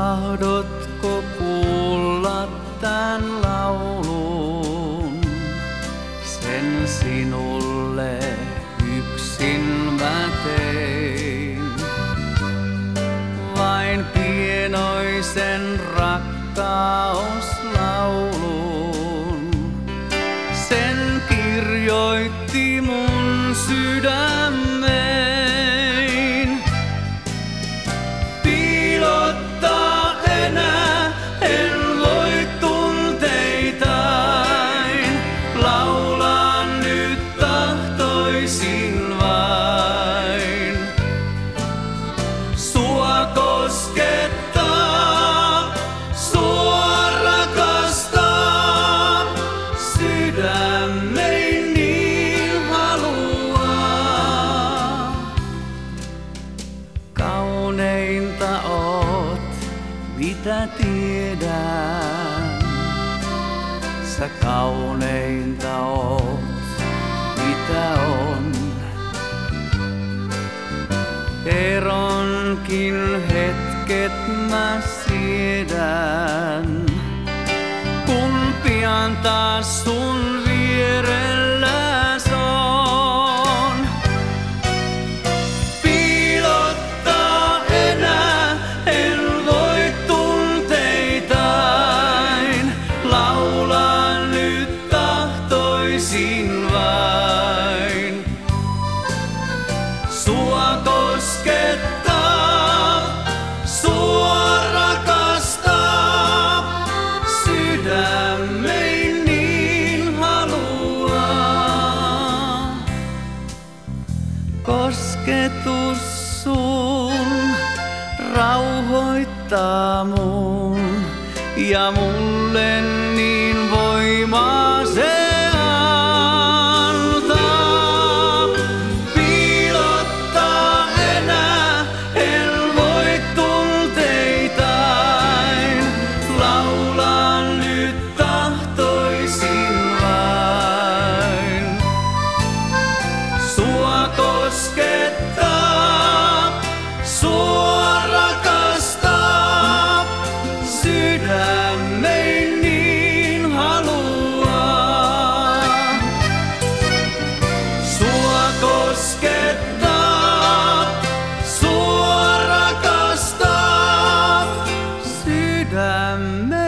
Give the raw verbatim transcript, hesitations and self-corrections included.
Tahdotko kuulla tän laulun? Sen sinulle yksin mä tein. Vain pienoisen rakkauslaulun. Sen kirjoitti mun sydämein. Piilottaa enää en voi tunteitain. Laulan nyt tahtoisin vain. Sua koskettaa, sua rakastaa, sydämein niin haluaa. Kauneinta oot, mitä tiedän. Sä kauneinta oot, mitä on. Eronkin hetket mä siedän, kun pian taas sun vierelläs on. Piilottaa enää en voi tunteitain. Laulan nyt tahtoisin vain. Sua koskettaa, sua rakastaa, sydämein niin haluaa. Kosketus sun rauhoittaa mun ja mulle niin voimaa se antaa. Piilottaa enää en voi tunteitain. Laulan nyt tahtoisin vain. Sua koskettaa, sua rakastaa, sydämein niin haluaa. Sua koskettaa, sua rakastaa, sydämein